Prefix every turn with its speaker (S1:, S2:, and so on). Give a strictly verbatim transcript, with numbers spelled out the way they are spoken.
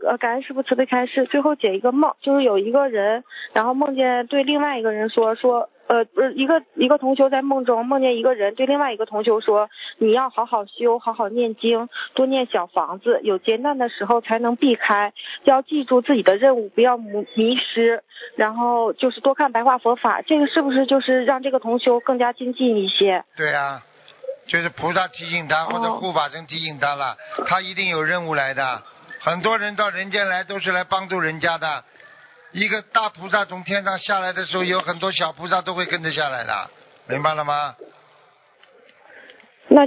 S1: 呃感恩师傅慈悲开示，最后解一个梦，就是有一个人，然后梦见对另外一个人说说。呃，不是一个一个同修在梦中梦见一个人对另外一个同修说，你要好好修，好好念经，多念小房子，有艰难的时候才能避开，要记住自己的任务，不要迷迷失，然后就是多看白话佛法，这个是不是就是让这个同修更加精进一些？
S2: 对啊，就是菩萨提醒他，或者护法神提醒他了，他一定有任务来的。很多人到人间来都是来帮助人家的。一个大菩萨从天上下来的时候，有很多小菩萨都会跟着下来的，明白了吗？